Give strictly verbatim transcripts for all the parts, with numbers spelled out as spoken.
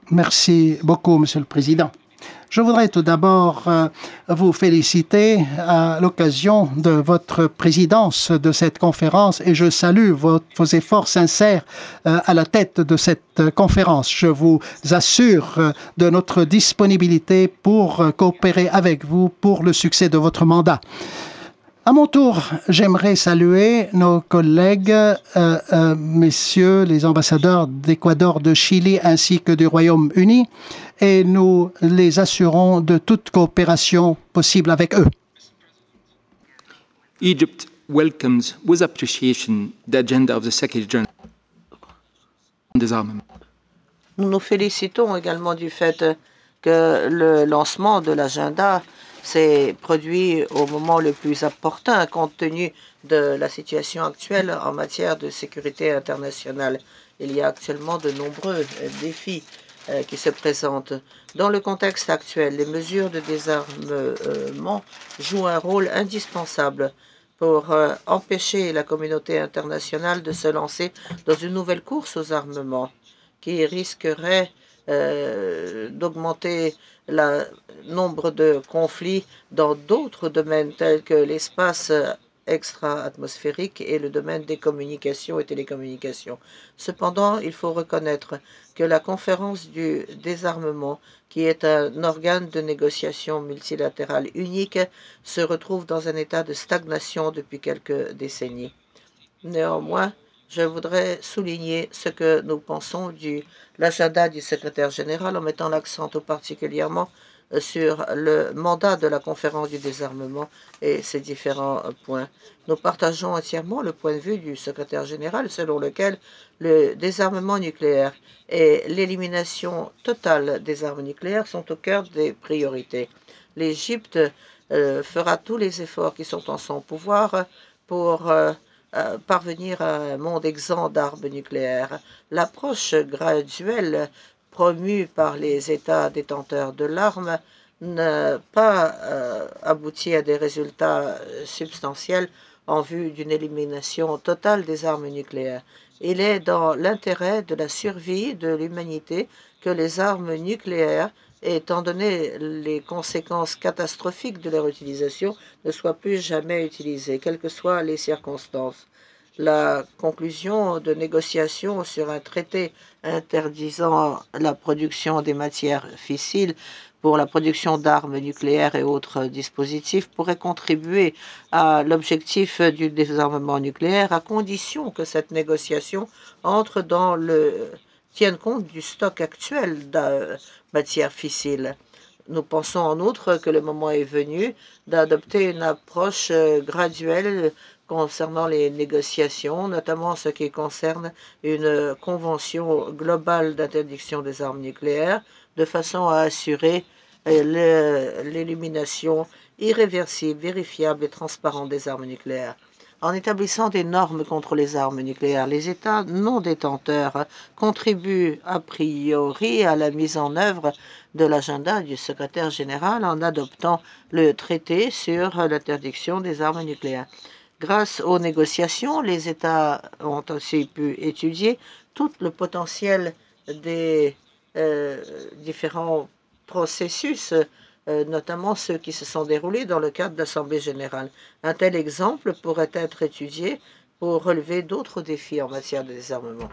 Merci beaucoup, Monsieur le Président. Je voudrais tout d'abord euh, vous féliciter à l'occasion de votre présidence de cette conférence et je salue vos, vos efforts sincères euh, à la tête de cette conférence. Je vous assure euh, de notre disponibilité pour euh, coopérer avec vous pour le succès de votre mandat. À mon tour, j'aimerais saluer nos collègues, euh, euh, messieurs les ambassadeurs d'Équateur, de Chili ainsi que du Royaume-Uni, et nous les assurons de toute coopération possible avec eux. Egypt welcomes with appreciation the agenda of the Secretary General on disarmament. Nous nous félicitons également du fait que le lancement de l'agenda s'est produit au moment le plus opportun compte tenu de la situation actuelle en matière de sécurité internationale. Il y a actuellement de nombreux défis euh, qui se présentent. Dans le contexte actuel, les mesures de désarmement jouent un rôle indispensable pour euh, empêcher la communauté internationale de se lancer dans une nouvelle course aux armements qui risquerait euh, d'augmenter le nombre de conflits dans d'autres domaines tels que l'espace extra-atmosphérique et le domaine des communications et télécommunications. Cependant, il faut reconnaître que la conférence du désarmement, qui est un organe de négociation multilatérale unique, se retrouve dans un état de stagnation depuis quelques décennies. Néanmoins, je voudrais souligner ce que nous pensons de l'agenda du secrétaire général en mettant l'accent tout particulièrement sur le mandat de la conférence du désarmement et ses différents points. Nous partageons entièrement le point de vue du secrétaire général selon lequel le désarmement nucléaire et l'élimination totale des armes nucléaires sont au cœur des priorités. L'Égypte euh, fera tous les efforts qui sont en son pouvoir pour euh, euh, parvenir à un monde exempt d'armes nucléaires. L'approche graduelle promue par les États détenteurs de l'arme n'a pas euh, abouti à des résultats substantiels en vue d'une élimination totale des armes nucléaires. Il est dans l'intérêt de la survie de l'humanité que les armes nucléaires, étant donné les conséquences catastrophiques de leur utilisation, ne soient plus jamais utilisées, quelles que soient les circonstances. La conclusion de négociations sur un traité interdisant la production des matières fissiles pour la production d'armes nucléaires et autres dispositifs pourrait contribuer à l'objectif du désarmement nucléaire à condition que cette négociation entre dans le tienne compte du stock actuel de matières fissiles. Nous pensons en outre que le moment est venu d'adopter une approche graduelle concernant les négociations, notamment ce qui concerne une convention globale d'interdiction des armes nucléaires, de façon à assurer l'élimination irréversible, vérifiable et transparente des armes nucléaires. En établissant des normes contre les armes nucléaires, les États non détenteurs contribuent a priori à la mise en œuvre de l'agenda du secrétaire général en adoptant le traité sur l'interdiction des armes nucléaires. Grâce aux négociations, les États ont aussi pu étudier tout le potentiel des euh, différents processus, euh, notamment ceux qui se sont déroulés dans le cadre de l'Assemblée générale. Un tel exemple pourrait être étudié pour relever d'autres défis en matière de désarmement.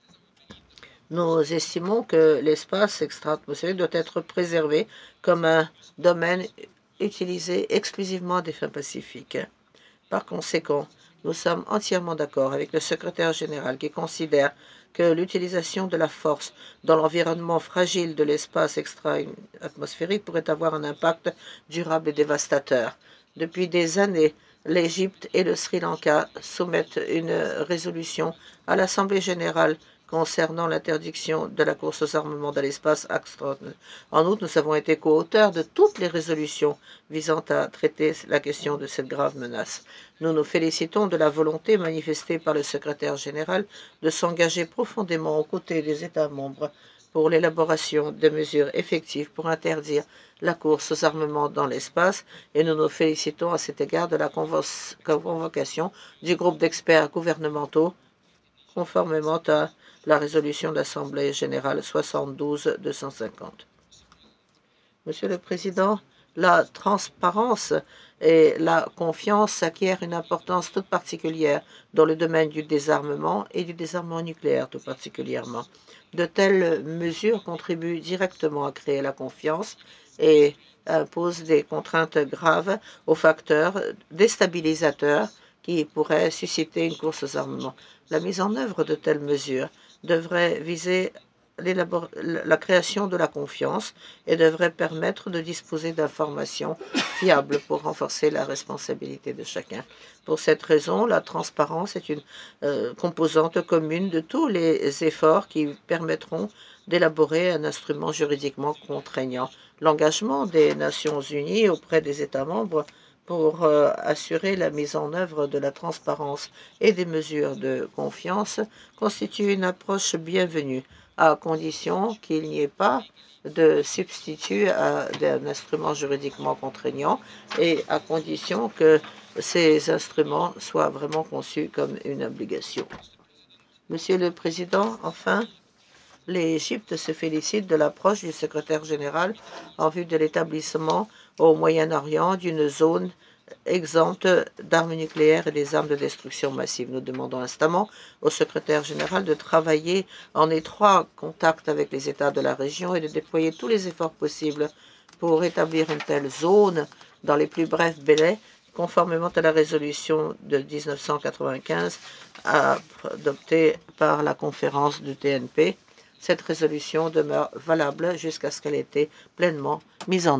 Nous estimons que l'espace extra-atmosphérique doit être préservé comme un domaine utilisé exclusivement à des fins pacifiques. Par conséquent, nous sommes entièrement d'accord avec le secrétaire général qui considère que l'utilisation de la force dans l'environnement fragile de l'espace extra-atmosphérique pourrait avoir un impact durable et dévastateur. Depuis des années, l'Égypte et le Sri Lanka soumettent une résolution à l'Assemblée générale concernant l'interdiction de la course aux armements dans l'espace extra. En outre, nous avons été co-auteurs de toutes les résolutions visant à traiter la question de cette grave menace. Nous nous félicitons de la volonté manifestée par le secrétaire général de s'engager profondément aux côtés des États membres pour l'élaboration de mesures effectives pour interdire la course aux armements dans l'espace et nous nous félicitons à cet égard de la convocation du groupe d'experts gouvernementaux conformément à la résolution de l'Assemblée générale soixante-douze deux cent cinquante. Monsieur le Président, la transparence et la confiance s'acquièrent une importance toute particulière dans le domaine du désarmement et du désarmement nucléaire tout particulièrement. De telles mesures contribuent directement à créer la confiance et imposent des contraintes graves aux facteurs déstabilisateurs qui pourraient susciter une course aux armements. La mise en œuvre de telles mesures devrait viser la création de la confiance et devrait permettre de disposer d'informations fiables pour renforcer la responsabilité de chacun. Pour cette raison, la transparence est une euh, composante commune de tous les efforts qui permettront d'élaborer un instrument juridiquement contraignant. L'engagement des Nations unies auprès des États membres pour euh, assurer la mise en œuvre de la transparence et des mesures de confiance constitue une approche bienvenue, à condition qu'il n'y ait pas de substitut à un instrument juridiquement contraignant et à condition que ces instruments soient vraiment conçus comme une obligation. Monsieur le Président, enfin, l'Égypte se félicite de l'approche du secrétaire général en vue de l'établissement au Moyen-Orient d'une zone exempte d'armes nucléaires et des armes de destruction massive. Nous demandons instamment au secrétaire général de travailler en étroit contact avec les États de la région et de déployer tous les efforts possibles pour établir une telle zone dans les plus brefs délais, conformément à la résolution de mille neuf cent quatre-vingt-quinze adoptée par la conférence du T N P. Cette résolution demeure valable jusqu'à ce qu'elle ait été pleinement mise en œuvre.